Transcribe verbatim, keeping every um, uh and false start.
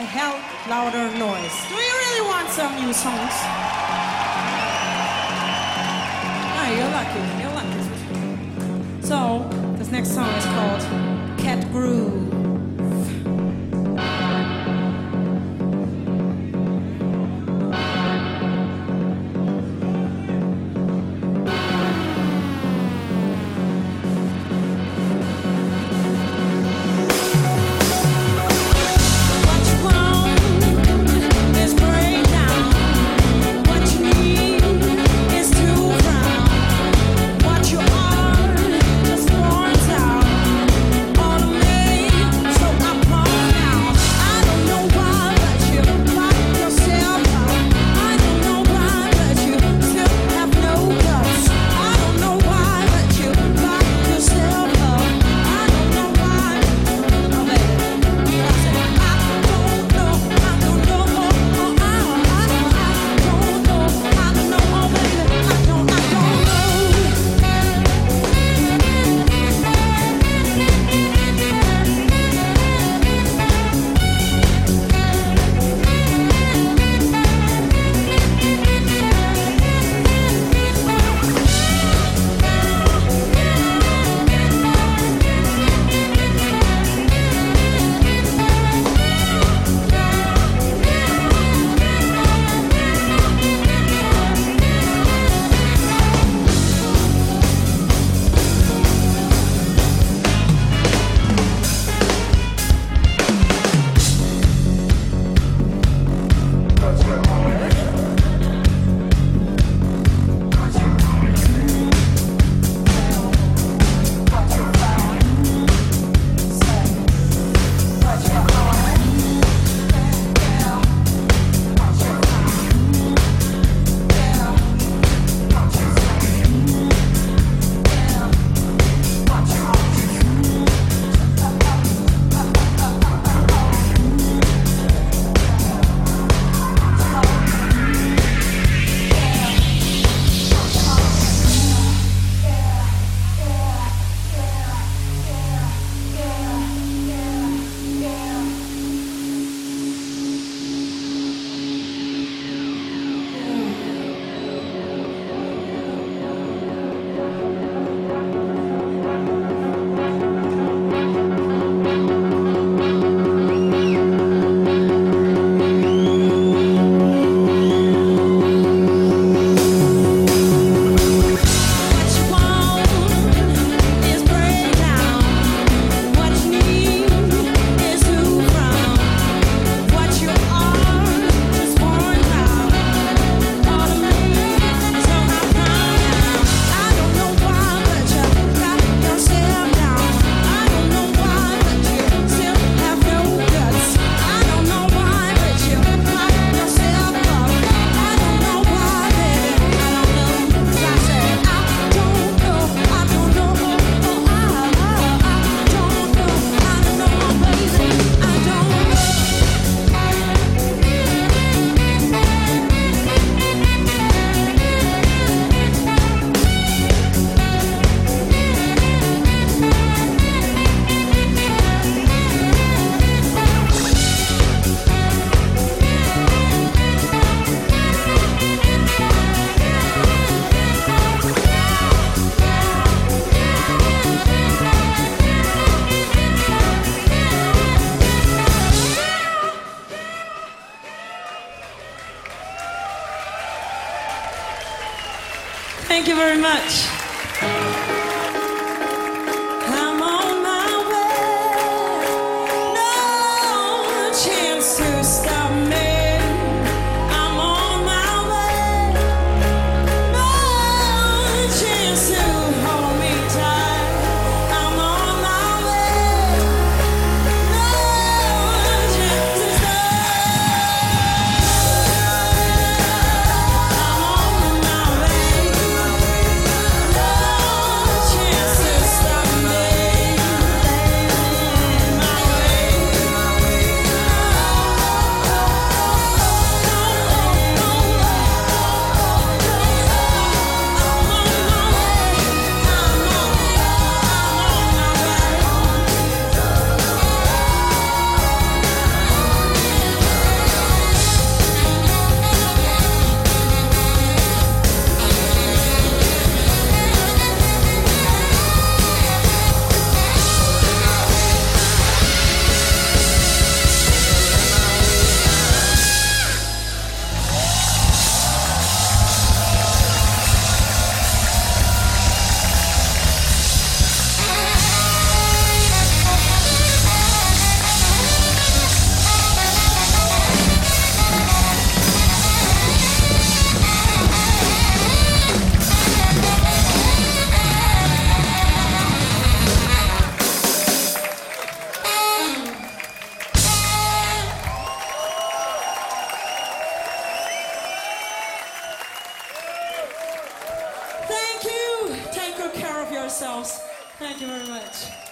a hell louder noise. Do you really want some new songs? Ah, you're lucky. You're lucky. So, this next song is called Cat Groove. Thank you very much. I'm on my way, no chance to stop me. I'm on my way, no chance to hold me tight. I'm on my way, no chance to stop. I'm on my way, no yourselves. Thank you very much.